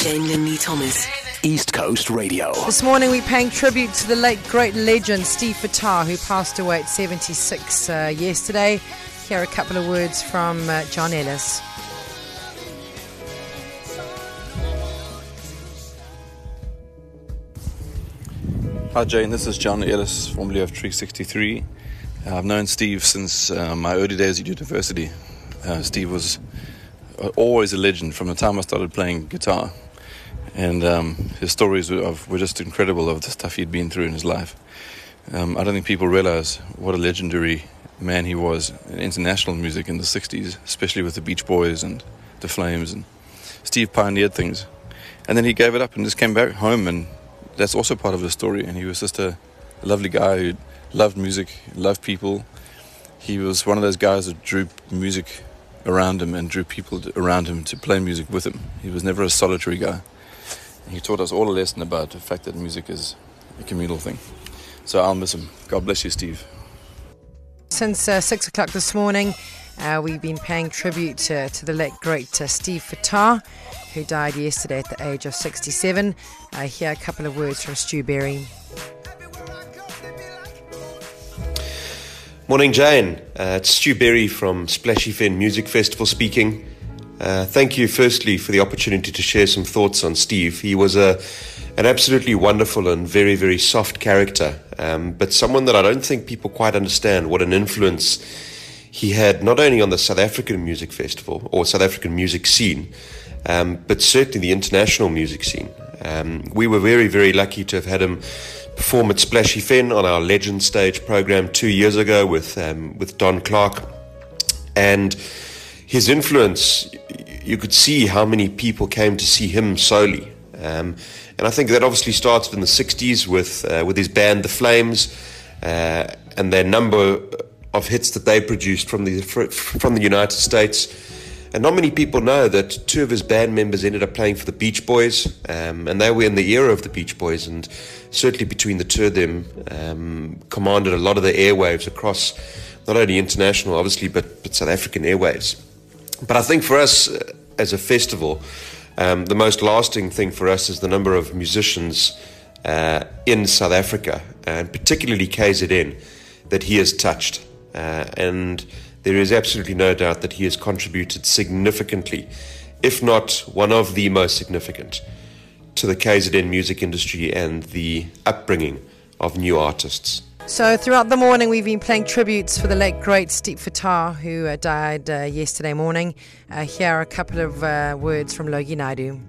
Jane Linley Thomas. East Coast Radio. This morning we're paying tribute to the late great legend Steve Fattar, who passed away at 76 yesterday. Here are a couple of words from John Ellis. Hi Jane, this is John Ellis, formerly of Tree 63. I've known Steve since my early days at university. Steve was always a legend from the time I started playing guitar. And his stories were just incredible of the stuff he'd been through in his life. I don't think people realize what a legendary man he was in international music in the 60s, especially with the Beach Boys and the Flames. And Steve pioneered things. And then he gave it up and just came back home, and that's also part of the story. And he was just a lovely guy who loved music, loved people. He was one of those guys that drew music around him and drew people around him to play music with him. He was never a solitary guy. He taught us all a lesson about the fact that music is a communal thing. So I'll miss him. God bless you, Steve. Since 6 o'clock this morning, we've been paying tribute to the late great Steve Fattar, who died yesterday at the age of 67. Here are a couple of words from Stu Berry. Morning, Jane. It's Stu Berry from Splashy Fen Music Festival speaking. Thank you firstly for the opportunity to share some thoughts on Steve. He was an absolutely wonderful and very, very soft character, but someone that I don't think people quite understand what an influence he had not only on the South African music festival or South African music scene, but certainly the international music scene. We were very, very lucky to have had him perform at Splashy Fen on our Legend Stage program 2 years ago with Don Clark. And his influence, you could see how many people came to see him solely. And I think that obviously started in the 60s with his band The Flames and their number of hits that they produced from the United States. And not many people know that two of his band members ended up playing for the Beach Boys, and they were in the era of the Beach Boys, and certainly between the two of them commanded a lot of the airwaves across not only international, obviously, but South African airwaves. But I think for us as a festival, the most lasting thing for us is the number of musicians in South Africa, and particularly KZN, that he has touched. And there is absolutely no doubt that he has contributed significantly, if not one of the most significant, to the KZN music industry and the upbringing of new artists. So throughout the morning we've been playing tributes for the late great Steve Fattar, who died yesterday morning. Here are a couple of words from Logie Naidu.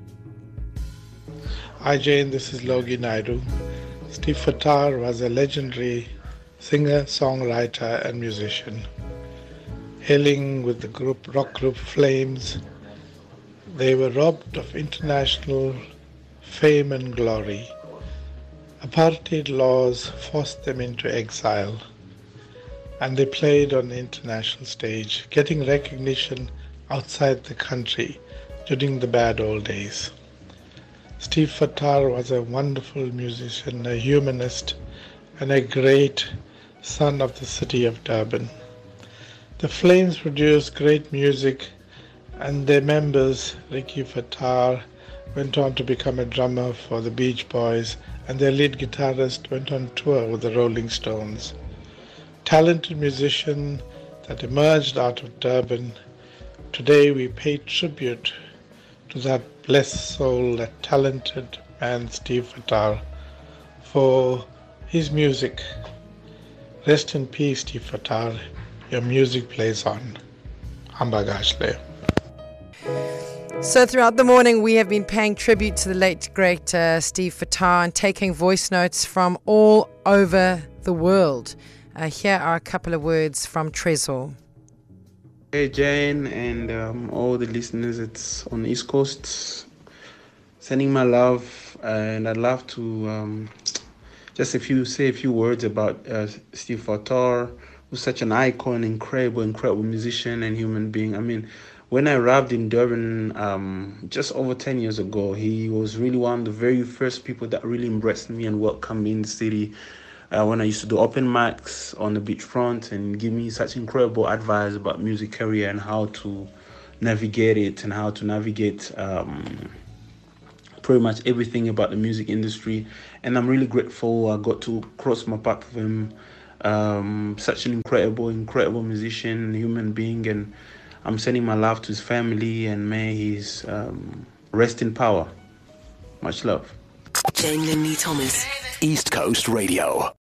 Hi Jane, this is Logie Naidu. Steve Fattar was a legendary singer, songwriter and musician. Hailing with the rock group Flames, they were robbed of international fame and glory. Apartheid laws forced them into exile, and they played on the international stage, getting recognition outside the country during the bad old days. Steve Fattar was a wonderful musician, a humanist, and a great son of the city of Durban. The Flames produced great music, and their members, Ricky Fattar, went on to become a drummer for the Beach Boys, and their lead guitarist went on tour with the Rolling Stones. Talented musician that emerged out of Durban. Today we pay tribute to that blessed soul, that talented man Steve Fattar, for his music. Rest in peace, Steve Fattar. Your music plays on. Hambagashle. So throughout the morning we have been paying tribute to the late great Steve Fattar and taking voice notes from all over the world. Here are a couple of words from Trezor. Hey Jane and all the listeners, it's on the East Coast. Sending my love, and I'd love to say a few words about Steve Fattar, who's such an icon, incredible musician and human being. I mean, when I arrived in Durban just over 10 years ago, he was really one of the very first people that really embraced me and welcomed me in the city. When I used to do open mics on the beachfront and give me such incredible advice about music career and how to navigate it and how to navigate pretty much everything about the music industry, and I'm really grateful I got to cross my path with him. Such an incredible musician, human being, and I'm sending my love to his family, and may he's rest in power. Much love. Jane Linley Thomas, East Coast Radio.